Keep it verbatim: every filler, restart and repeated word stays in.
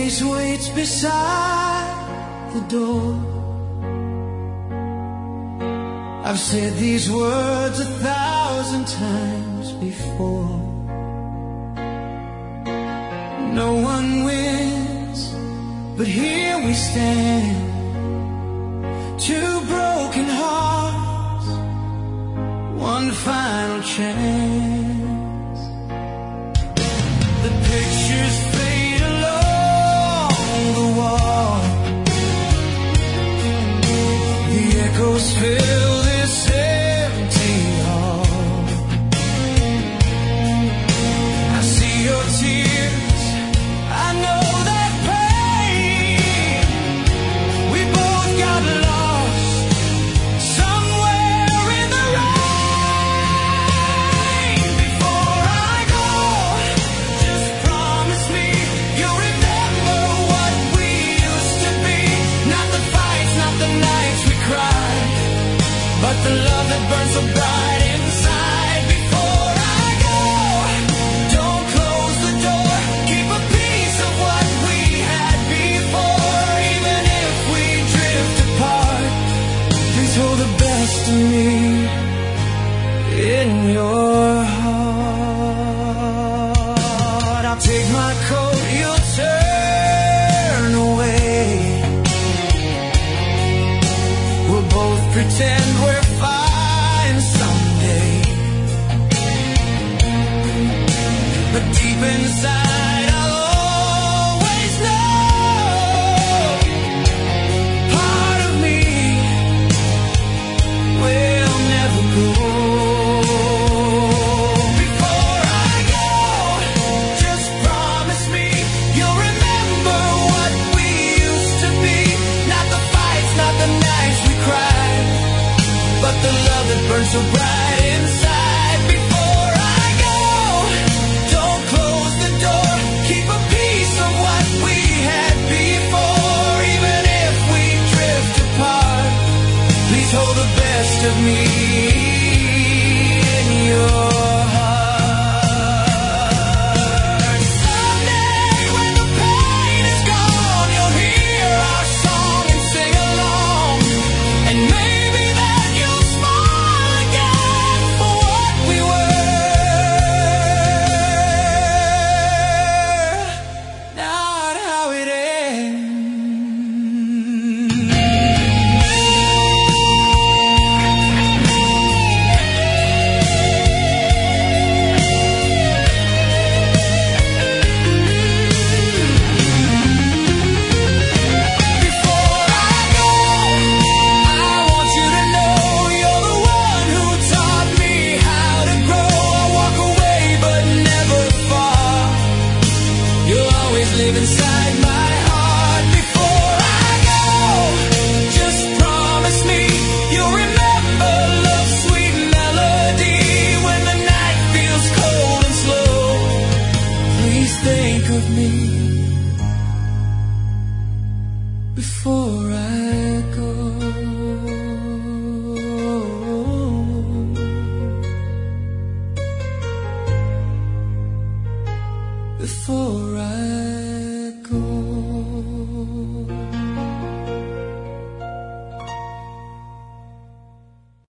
always waits beside the door. I've said these words a thousand times before. No one wins, but here we stand, two broken hearts, one final chance. The pictures fade along the wall, the echoes fill this empty hall. I see your tears, I know that pain. We both got lost somewhere in the rain. Before I go, just promise me you'll remember what we used to be. Not the fights, not the nights we cried, but the love that burns so bright inside. Before I go, don't close the door. Keep a piece of what we had before. Even if we drift apart, please hold the best of me in your heart. I'll take my coat, you'll turn away. We'll both pretend we're fine someday, but deep inside I'll always know part of me will never go. Before I go, just promise me you'll remember what we used to be. Not the fights, not the nights we cried, but the love that burns so bright inside. Before I go, don't close the door. Keep a piece of what we had before. Even if we drift apart, please hold the best of me in your heart. Someday when the pain is gone, you'll hear our song and sing along. And maybe then you'll smile again for what we were, not how it ends. Before I go, I want you to know you're the one who taught me how to grow. I walk away but never far. You'll always live inside my heart. Before I go, just promise me you'll remember love's sweet melody. When the night feels cold and slow, please think of me before I go. Before I